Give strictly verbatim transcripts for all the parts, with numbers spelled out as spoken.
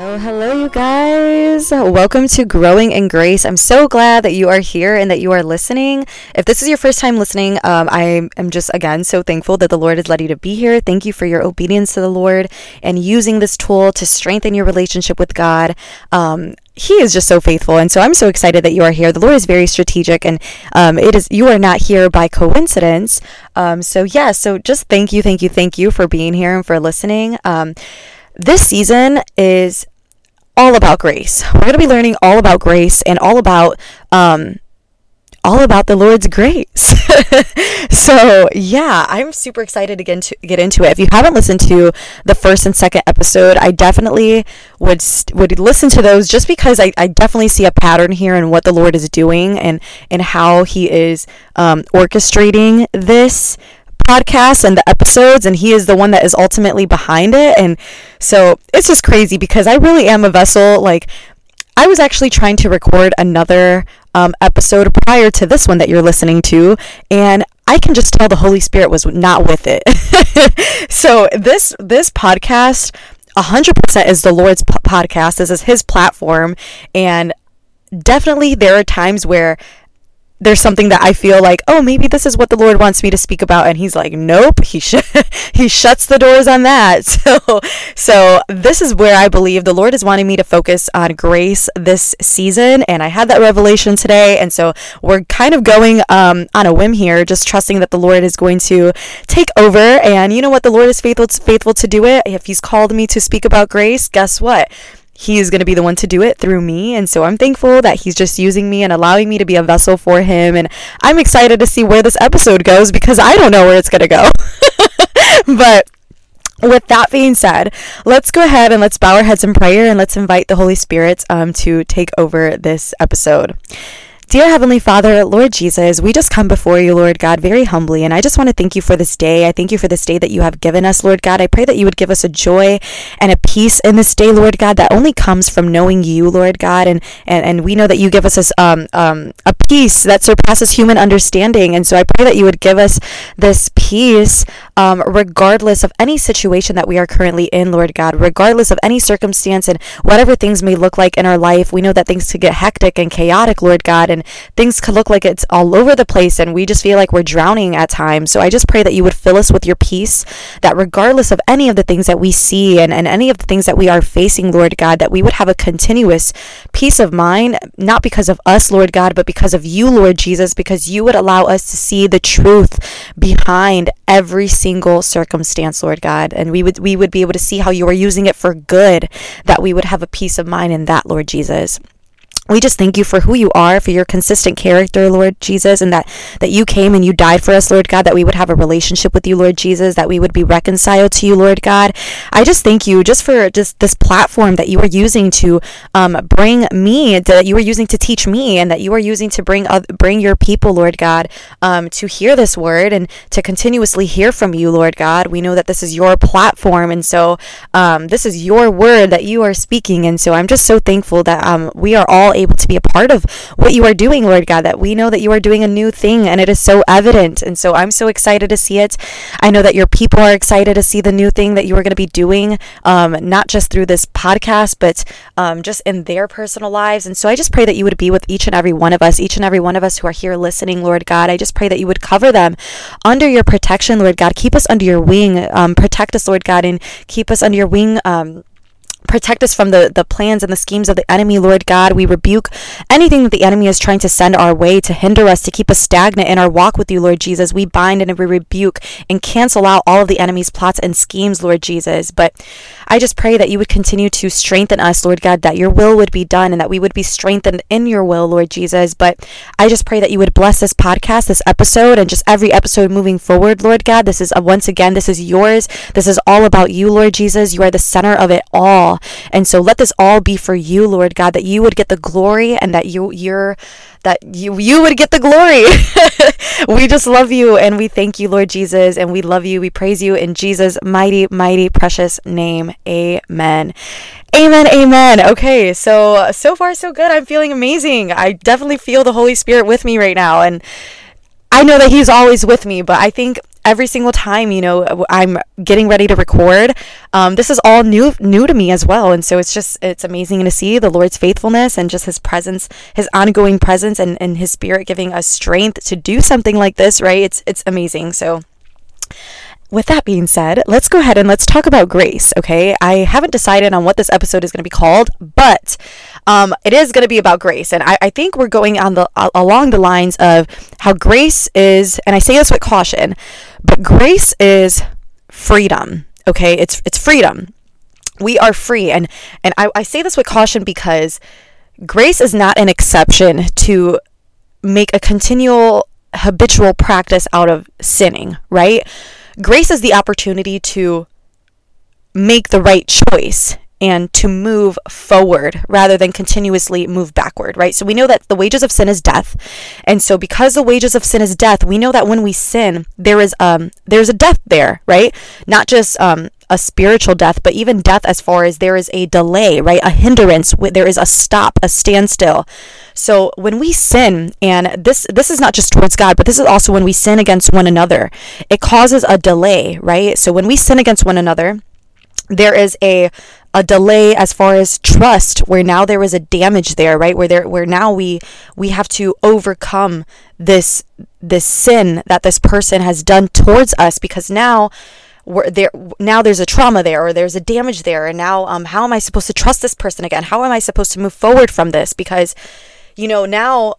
Hello, hello, you guys. Welcome to Growing in Grace. I'm so glad that you are here and that you are listening. If this is your first time listening, um, I am just, again, so thankful that the Lord has led you to be here. Thank you for your obedience to the Lord and using this tool to strengthen your relationship with God. Um, He is just so faithful, and so I'm so excited that you are here. The Lord is very strategic, and um, it is you are not here by coincidence. Um, so yeah, so just thank you, thank you, thank you for being here and for listening. Um, this season is all about grace. We're going to be learning all about grace and all about um, all about the Lord's grace. So yeah, I'm super excited to get into, get into it. If you haven't listened to the first and second episode, I definitely would would listen to those, just because I, I definitely see a pattern here in what the Lord is doing and, and how he is um, orchestrating this podcast and the episodes, and he is the one that is ultimately behind it. And so it's just crazy, because I really am a vessel. Like, I was actually trying to record another um, episode prior to this one that you're listening to, and I can just tell the Holy Spirit was not with it. So this this podcast one hundred percent is the Lord's p- podcast. This is his platform, and definitely there are times where there's something that I feel like, oh, maybe this is what the Lord wants me to speak about, and he's like, nope, he sh- he shuts the doors on that. So, so this is where I believe the Lord is wanting me to focus on grace this season, and I had that revelation today, and so we're kind of going um, on a whim here, just trusting that the Lord is going to take over. And you know what? The Lord is faithful, faithful to do it. If he's called me to speak about grace, guess what? He is going to be the one to do it through me. And so I'm thankful that he's just using me and allowing me to be a vessel for him. And I'm excited to see where this episode goes, because I don't know where it's going to go. But with that being said, let's go ahead and let's bow our heads in prayer, and let's invite the Holy Spirit um, to take over this episode. Dear Heavenly Father, Lord Jesus, we just come before you, Lord God, very humbly. And I just want to thank you for this day. I thank you for this day that you have given us, Lord God. I pray that you would give us a joy and a peace in this day, Lord God, that only comes from knowing you, Lord God. And and, and we know that you give us this, um, um, a peace that surpasses human understanding. And so I pray that you would give us this peace um, regardless of any situation that we are currently in, Lord God, regardless of any circumstance and whatever things may look like in our life. We know that things could get hectic and chaotic, Lord God, and things could look like it's all over the place, and we just feel like we're drowning at times. So I just pray that you would fill us with your peace, that regardless of any of the things that we see and, and any of the things that we are facing, Lord God, that we would have a continuous peace of mind, not because of us, Lord God, but because of you, Lord Jesus, because you would allow us to see the truth behind every single circumstance, Lord God, and we would we would be able to see how you are using it for good, that we would have a peace of mind in that, Lord Jesus. We just thank you for who you are, for your consistent character, Lord Jesus, and that, that you came and you died for us, Lord God, that we would have a relationship with you, Lord Jesus, that we would be reconciled to you, Lord God. I just thank you just for just this platform that you are using to um, bring me, that you are using to teach me, and that you are using to bring uh, bring your people, Lord God, um, to hear this word and to continuously hear from you, Lord God. We know that this is your platform, and so um, this is your word that you are speaking, and so I'm just so thankful that um, we are all able to be a part of what you are doing, Lord God, that we know that you are doing a new thing, and it is so evident. And so I'm so excited to see it. I know that your people are excited to see the new thing that you are going to be doing, um, not just through this podcast, but um, just in their personal lives. And so I just pray that you would be with each and every one of us, each and every one of us who are here listening, Lord God. I just pray that you would cover them under your protection, Lord God. Keep us under your wing. Um, protect us, Lord God, and keep us under your wing. Um, Protect us from the, the plans and the schemes of the enemy, Lord God. We rebuke anything that the enemy is trying to send our way to hinder us, to keep us stagnant in our walk with you, Lord Jesus. We bind and we rebuke and cancel out all of the enemy's plots and schemes, Lord Jesus. But I just pray that you would continue to strengthen us, Lord God, that your will would be done and that we would be strengthened in your will, Lord Jesus. But I just pray that you would bless this podcast, this episode, and just every episode moving forward, Lord God. This is, uh, once again, this is yours. This is all about you, Lord Jesus. You are the center of it all. And so let this all be for you, Lord God, that you would get the glory, and that you you're that you you would get the glory. We just love you, and we thank you, Lord Jesus, and we love you. We praise you in Jesus' mighty, mighty, precious name. Amen. Amen, amen. Okay, so so far so good. I'm feeling amazing. I definitely feel the Holy Spirit with me right now, and I know that he's always with me, but I think every single time, you know, I'm getting ready to record, um, this is all new new to me as well. And so it's just, it's amazing to see the Lord's faithfulness and just his presence, his ongoing presence, and, and his spirit giving us strength to do something like this, right? It's it's amazing. So with that being said, let's go ahead and let's talk about grace, okay? I haven't decided on what this episode is going to be called, but um, it is going to be about grace. And I, I think we're going on the uh, along the lines of how grace is, and I say this with caution, but grace is freedom, okay? It's it's freedom. We are free. And, and I, I say this with caution because grace is not an exception to make a continual habitual practice out of sinning, right? Grace is the opportunity to make the right choice and to move forward rather than continuously move backward, right? So we know that the wages of sin is death. And so because the wages of sin is death, we know that when we sin, there is um there's a death there, right? Not just um a spiritual death, but even death as far as there is a delay, right? A hindrance, there is a stop, a standstill. So when we sin, and this this is not just towards God, but this is also when we sin against one another, it causes a delay, right? So when we sin against one another, there is a a delay as far as trust, where now there is a damage there, right? Where there where now we we have to overcome this this sin that this person has done towards us, because now We're there now there's a trauma there, or there's a damage there, and now um how am I supposed to trust this person again? How am I supposed to move forward from this? Because, you know, now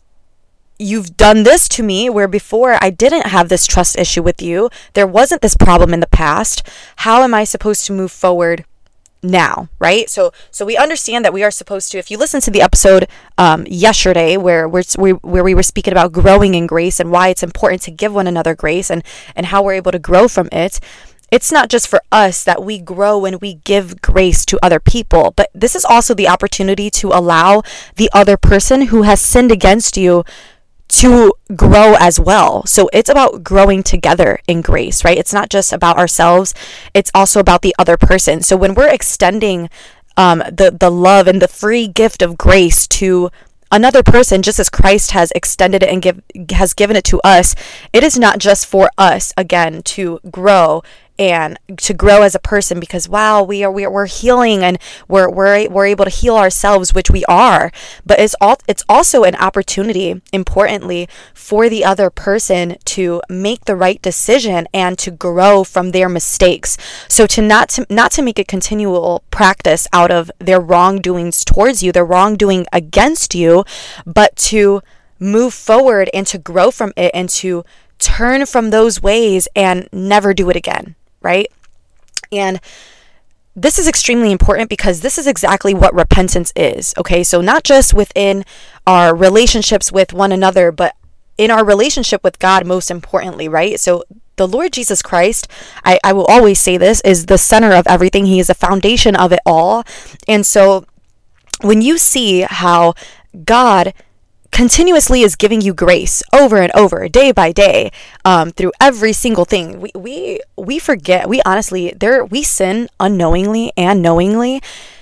you've done this to me where before I didn't have this trust issue with you. There wasn't this problem in the past. How am I supposed to move forward now, right? So so we understand that we are supposed to, if you listen to the episode um yesterday where we're, we where we were speaking about growing in grace and why it's important to give one another grace, and and how we're able to grow from it, it's not just for us that we grow when we give grace to other people, but this is also the opportunity to allow the other person who has sinned against you to grow as well. So it's about growing together in grace, right? It's not just about ourselves, it's also about the other person. So when we're extending um, the, the love and the free gift of grace to another person, just as Christ has extended it and give, has given it to us, it is not just for us, again, to grow and to grow as a person, because wow, we are we are we're healing, and we're we're we're able to heal ourselves, which we are, but it's all it's also an opportunity, importantly, for the other person to make the right decision and to grow from their mistakes. So to not to not to make a continual practice out of their wrongdoings towards you, their wrongdoing against you, but to move forward and to grow from it and to turn from those ways and never do it again. Right? And this is extremely important because this is exactly what repentance is. Okay, so not just within our relationships with one another, but in our relationship with God, most importantly, right? So the Lord Jesus Christ, I, I will always say this, is the center of everything. He is the foundation of it all. And so when you see how God continuously is giving you grace over and over, day by day, um, through every single thing. We we we forget. We honestly, there we sin unknowingly and knowingly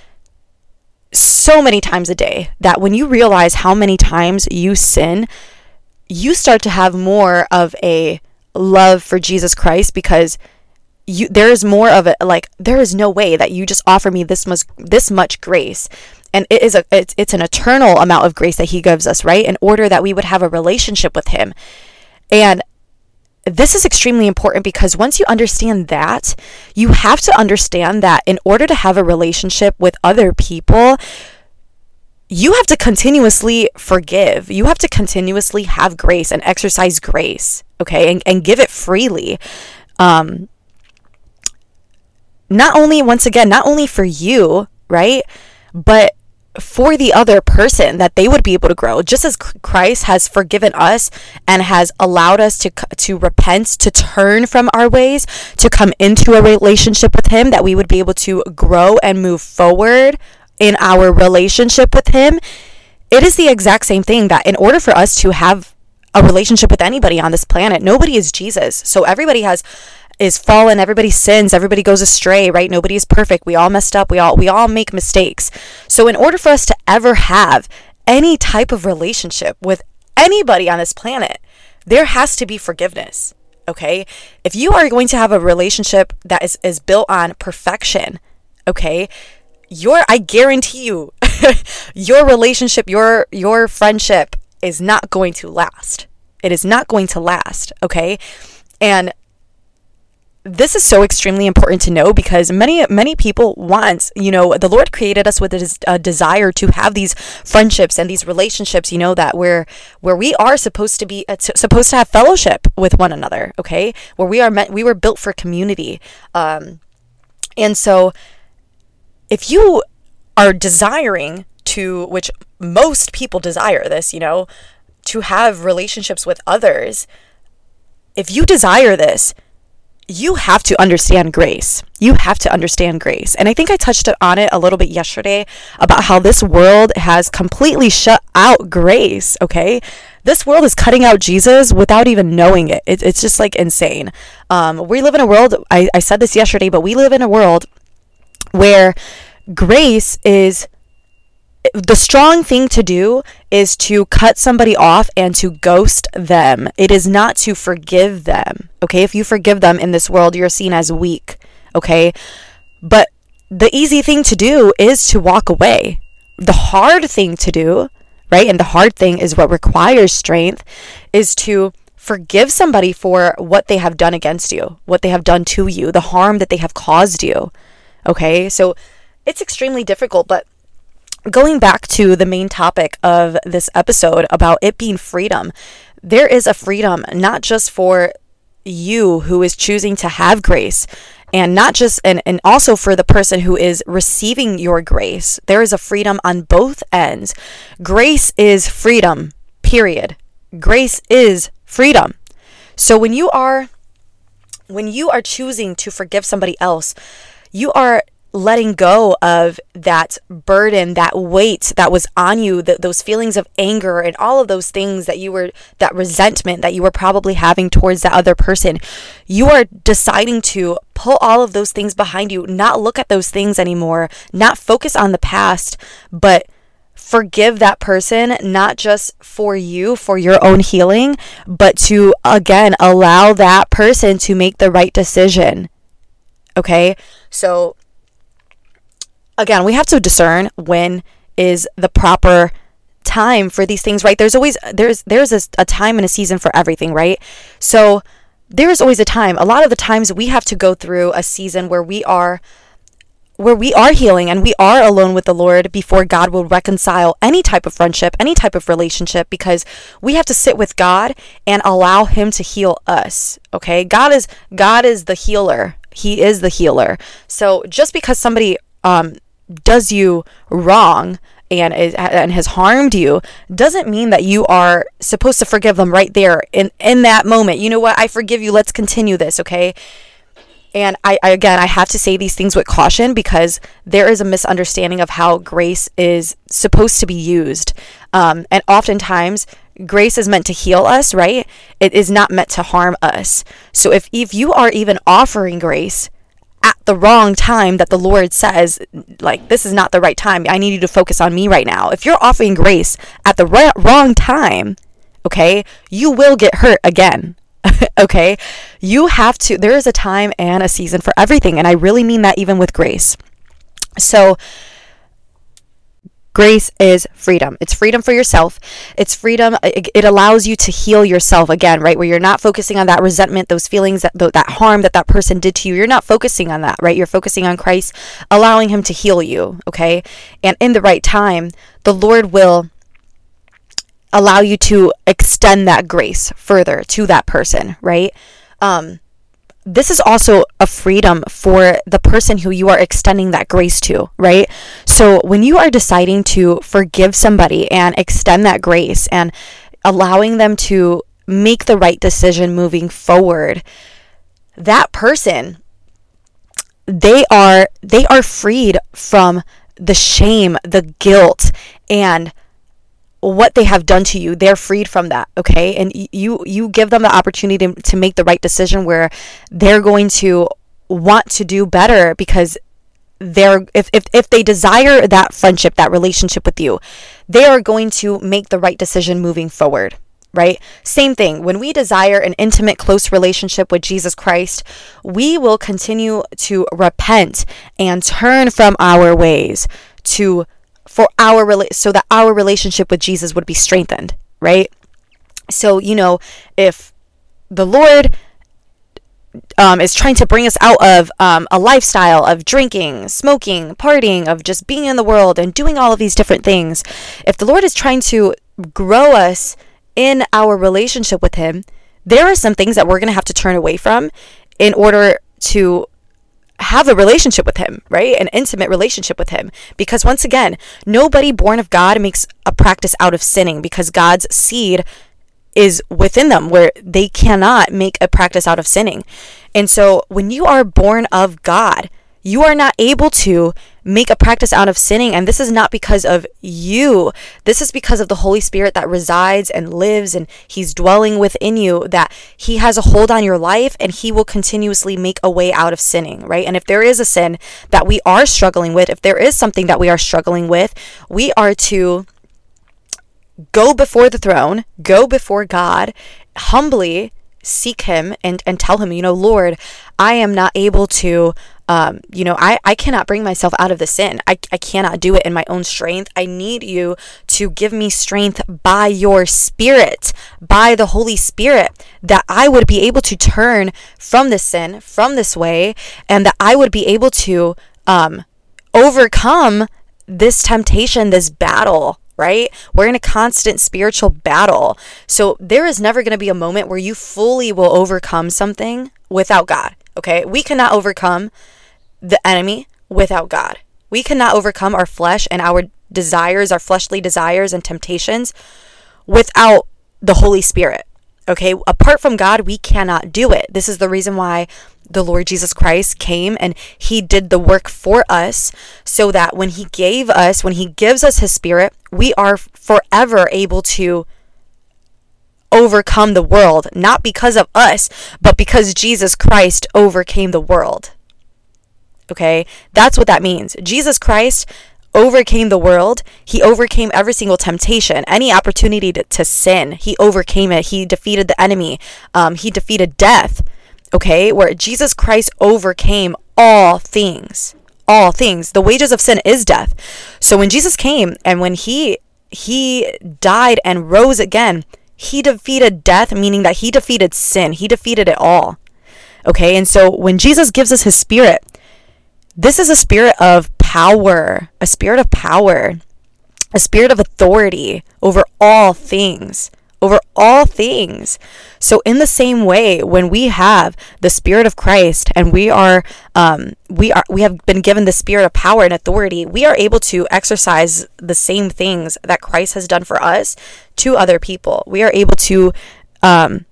so many times a day that when you realize how many times you sin, you start to have more of a love for Jesus Christ, because you there is more of it. Like, there is no way that you just offer me this much this much grace. And it is a it's, it's an eternal amount of grace that he gives us, right? In order that we would have a relationship with him. And this is extremely important, because once you understand that, you have to understand that in order to have a relationship with other people, you have to continuously forgive. You have to continuously have grace and exercise grace, okay? And, and give it freely. Um, not only, once again, not only for you, right? But for the other person, that they would be able to grow, just as Christ has forgiven us and has allowed us to to repent, to turn from our ways, to come into a relationship with him, that we would be able to grow and move forward in our relationship with him. It is the exact same thing, that in order for us to have a relationship with anybody on this planet, nobody is Jesus. So everybody has is fallen, everybody sins, everybody goes astray, right? Nobody is perfect. We all messed up. We all we all make mistakes. So in order for us to ever have any type of relationship with anybody on this planet, there has to be forgiveness. okay? If you are going to have a relationship that is, is built on perfection, okay, your, I guarantee you, your relationship, your, your friendship is not going to last. It is not going to last, okay? And this is so extremely important to know, because many, many people want, you know, the Lord created us with a, a desire to have these friendships and these relationships, you know, that where, where we are supposed to be, uh, t- supposed to have fellowship with one another, okay? Where we are meant, we were built for community. Um, and so if you are desiring to, which most people desire this, you know, to have relationships with others, if you desire this, you have to understand grace. You have to understand grace. And I think I touched on it a little bit yesterday about how this world has completely shut out grace, okay? This world is cutting out Jesus without even knowing it. it it's just like insane. Um, we live in a world, I, I said this yesterday, but we live in a world where grace is, the strong thing to do is to cut somebody off and to ghost them. It is not to forgive them. Okay, if you forgive them in this world, you're seen as weak. Okay, but the easy thing to do is to walk away. The hard thing to do, right, and the hard thing is what requires strength, is to forgive somebody for what they have done against you, what they have done to you, the harm that they have caused you. Okay, so it's extremely difficult, but going back to the main topic of this episode about it being freedom, there is a freedom not just for you who is choosing to have grace, and not just, and, and also for the person who is receiving your grace. There is a freedom on both ends. Grace is freedom, period. Grace is freedom. So when you are, when you are choosing to forgive somebody else, you are letting go of that burden, that weight that was on you, that those feelings of anger and all of those things that you were, that resentment that you were probably having towards that other person. You are deciding to pull all of those things behind you, not look at those things anymore, not focus on the past, but forgive that person, not just for you, for your own healing, but to, again, allow that person to make the right decision. Okay? So again, we have to discern when is the proper time for these things, right? There's always, there's, there's a, a time and a season for everything, right? So there is always a time. A lot of the times we have to go through a season where we are, where we are healing and we are alone with the Lord before God will reconcile any type of friendship, any type of relationship, because we have to sit with God and allow Him to heal us. Okay. God is, God is the healer. He is the healer. So just because somebody, um, does you wrong and is, and has harmed you doesn't mean that you are supposed to forgive them right there in in that moment. You know what? I forgive you. Let's continue this, okay? And I, I again, I have to say these things with caution, because there is a misunderstanding of how grace is supposed to be used. Um, and oftentimes, grace is meant to heal us, right? It is not meant to harm us. So if if you are even offering grace at the wrong time, that the Lord says, like, this is not the right time, I need you to focus on me right now. If you're offering grace at the right, wrong time, okay, you will get hurt again. Okay, you have to, there is a time and a season for everything. And I really mean that even with grace. So grace is freedom. It's freedom for yourself. It's freedom. It, it allows you to heal yourself again, right? Where you're not focusing on that resentment, those feelings, that that harm that that person did to you. You're not focusing on that, right? You're focusing on Christ, allowing Him to heal you, okay? And in the right time, the Lord will allow you to extend that grace further to that person, right? Um, this is also a freedom for the person who you are extending that grace to, right? So when you are deciding to forgive somebody and extend that grace and allowing them to make the right decision moving forward, that person, they are they are freed from the shame, the guilt, and what they have done to you. They're freed from that, okay? And you you give them the opportunity to, to make the right decision, where they're going to want to do better, because they're if, if if they desire that friendship, that relationship with you, they are going to make the right decision moving forward. right? Same thing. When we desire an intimate, close relationship with Jesus Christ, we will continue to repent and turn from our ways to for our so that our relationship with Jesus would be strengthened, right? So, you know, if the Lord um, is trying to bring us out of um, a lifestyle of drinking, smoking, partying, of just being in the world and doing all of these different things, if the Lord is trying to grow us in our relationship with him, there are some things that we're going to have to turn away from in order to have a relationship with him, right? An intimate relationship with him. Because once again, nobody born of God makes a practice out of sinning, because God's seed is within them, where they cannot make a practice out of sinning. And so when you are born of God, you are not able to make a practice out of sinning. And this is not because of you. This is because of the Holy Spirit that resides and lives, and he's dwelling within you, that he has a hold on your life, and he will continuously make a way out of sinning, right? And if there is a sin that we are struggling with, if there is something that we are struggling with, we are to go before the throne, go before God, humbly seek him and, and tell him, you know, Lord, I am not able to, um, you know, I, I cannot bring myself out of the sin. I, I cannot do it in my own strength. I need you to give me strength by your Spirit, by the Holy Spirit, that I would be able to turn from this sin, from this way, and that I would be able to um, overcome this temptation, this battle, right? We're in a constant spiritual battle. So there is never going to be a moment where you fully will overcome something without God. Okay? We cannot overcome the enemy without God. We cannot overcome our flesh and our desires, our fleshly desires and temptations without the Holy Spirit. Okay? Apart from God, we cannot do it. This is the reason why the Lord Jesus Christ came and he did the work for us, so that when he gave us, when he gives us his Spirit, we are forever able to overcome the world, not because of us, but because Jesus Christ overcame the world. Okay? That's what that means. Jesus Christ overcame the world. He overcame every single temptation, any opportunity to, to sin. He overcame it. He defeated the enemy. Um, he defeated death. Okay, where Jesus Christ overcame all things, all things. The wages of sin is death. So when Jesus came and when he he died and rose again, he defeated death, meaning that he defeated sin. He defeated it all. Okay, and so when Jesus gives us his Spirit, this is a spirit of power, a spirit of power, a spirit of authority over all things. Over all things. So in the same way, when we have the Spirit of Christ and we are, um, we are, we have been given the spirit of power and authority, we are able to exercise the same things that Christ has done for us to other people. We are able to, um,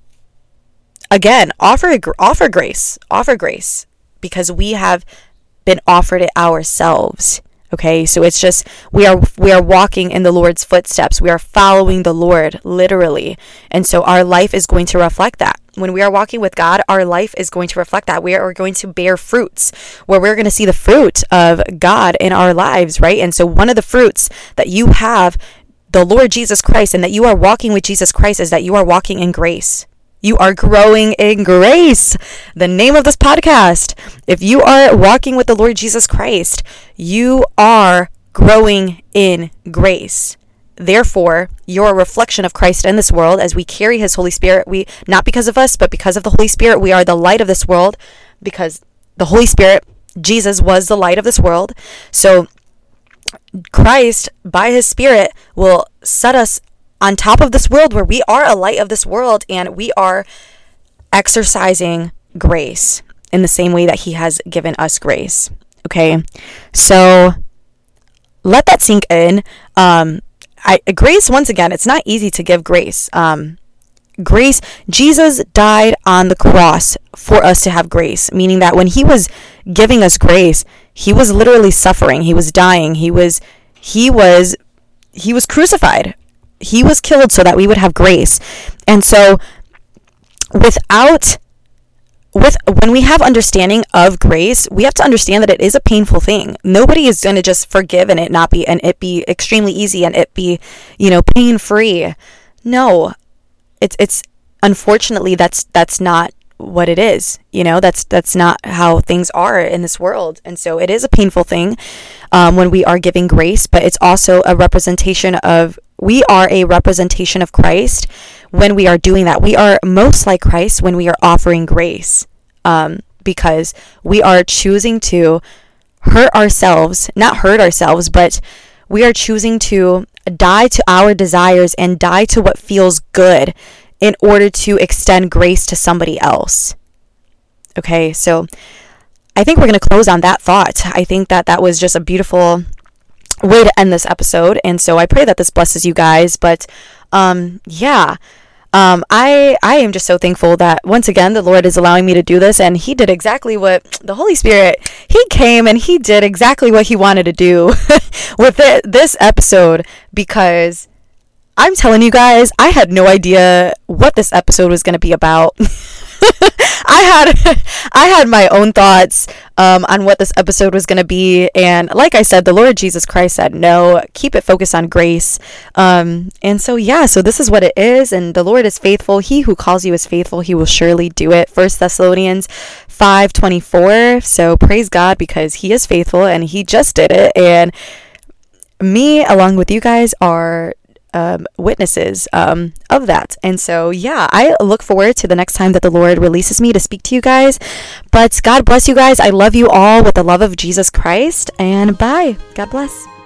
again, offer offer grace, offer grace, because we have been offered it ourselves. Okay, so it's just, we are we are walking in the Lord's footsteps. We are following the Lord, literally. And so our life is going to reflect that. When we are walking with God, our life is going to reflect that. We are going to bear fruits, where we're going to see the fruit of God in our lives, right? And so one of the fruits that you have, the Lord Jesus Christ, and that you are walking with Jesus Christ, is that you are walking in grace. You are growing in grace. The name of this podcast. If you are walking with the Lord Jesus Christ, you are growing in grace. Therefore, you're a reflection of Christ in this world as we carry his Holy Spirit. We, not because of us, but because of the Holy Spirit, we are the light of this world, because the Holy Spirit, Jesus, was the light of this world. So Christ, by his Spirit, will set us on top of this world, where we are a light of this world, and we are exercising grace in the same way that he has given us grace. Okay, so let that sink in. Um, I, grace, once again, it's not easy to give grace. Um, grace, Jesus died on the cross for us to have grace, meaning that when he was giving us grace, he was literally suffering. He was dying. He was, he was, he was crucified. He was killed so that we would have grace. And so without, with, when we have understanding of grace, we have to understand that it is a painful thing. Nobody is going to just forgive and it not be, and it be extremely easy and it be, you know, pain free. No, it's it's unfortunately that's that's not what it is. You know, that's that's not how things are in this world. And so it is a painful thing um, when we are giving grace, but it's also a representation of, we are a representation of Christ when we are doing that. We are most like Christ when we are offering grace, um, because we are choosing to hurt ourselves, not hurt ourselves, but we are choosing to die to our desires and die to what feels good in order to extend grace to somebody else. Okay, so I think we're going to close on that thought. I think that that was just a beautiful way to end this episode. And so I pray that this blesses you guys. But um, yeah, um, I, I am just so thankful that once again, the Lord is allowing me to do this. And he did exactly what the Holy Spirit, he came and he did exactly what he wanted to do with it, this episode, because I'm telling you guys, I had no idea what this episode was going to be about. I had I had my own thoughts um, on what this episode was going to be. And like I said, the Lord Jesus Christ said, no, keep it focused on grace. Um, and so, yeah, so this is what it is. And the Lord is faithful. He who calls you is faithful. He will surely do it. First Thessalonians five twenty-four. So praise God, because he is faithful and he just did it. And me, along with you guys, are Um, witnesses um, of that. And so, yeah, I look forward to the next time that the Lord releases me to speak to you guys. But God bless you guys. I love you all with the love of Jesus Christ. And bye. God bless.